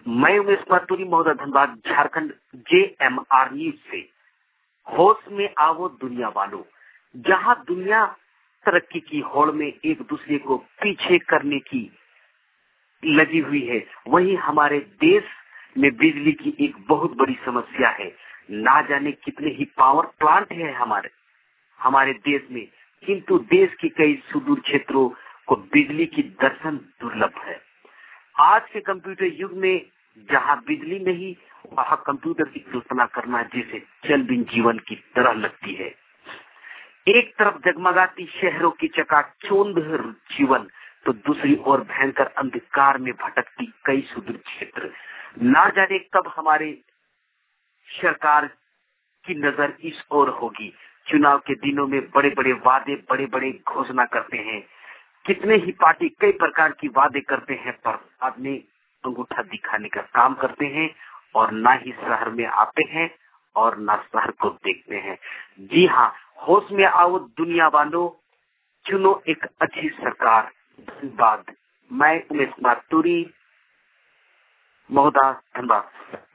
मैं उमेश माथुरी महोदय, Dhanbad, Jharkhand, JMR news से। होश में आओ दुनिया वालों। जहां दुनिया तरक्की की होड़ में एक दूसरे को पीछे करने की लगी हुई है, वहीं हमारे देश में बिजली की एक बहुत बड़ी समस्या है। ना जाने कितने ही पावर प्लांट है हमारे देश में, किंतु देश के कई सुदूर क्षेत्रों को बिजली की दर्शन दुर्लभ है। आज के कंप्यूटर युग में जहां बिजली नहीं, वहां कंप्यूटर की कल्पना करना जैसे चल बिन जीवन की तरह लगती है। एक तरफ जगमगाती शहरों की चकाचौंध जीवन, तो दूसरी ओर भयंकर अंधकार में भटकती कई सुदूर क्षेत्र। ना जाने कब हमारे सरकार की नजर इस ओर होगी। चुनाव के दिनों में बड़े बड़े वादे, बड़े बड़े घोषणा करते हैं। कितने ही पार्टी कई प्रकार की वादे करते हैं, पर बाद में अंगूठा दिखाने का काम करते हैं और ना ही शहर में आते हैं और ना शहर को देखते हैं। जी हाँ, होश में आओ दुनिया वालों, चुनो एक अच्छी सरकार। धन्यवाद। मैं उमेश माथुरी महोदय, धनबाद।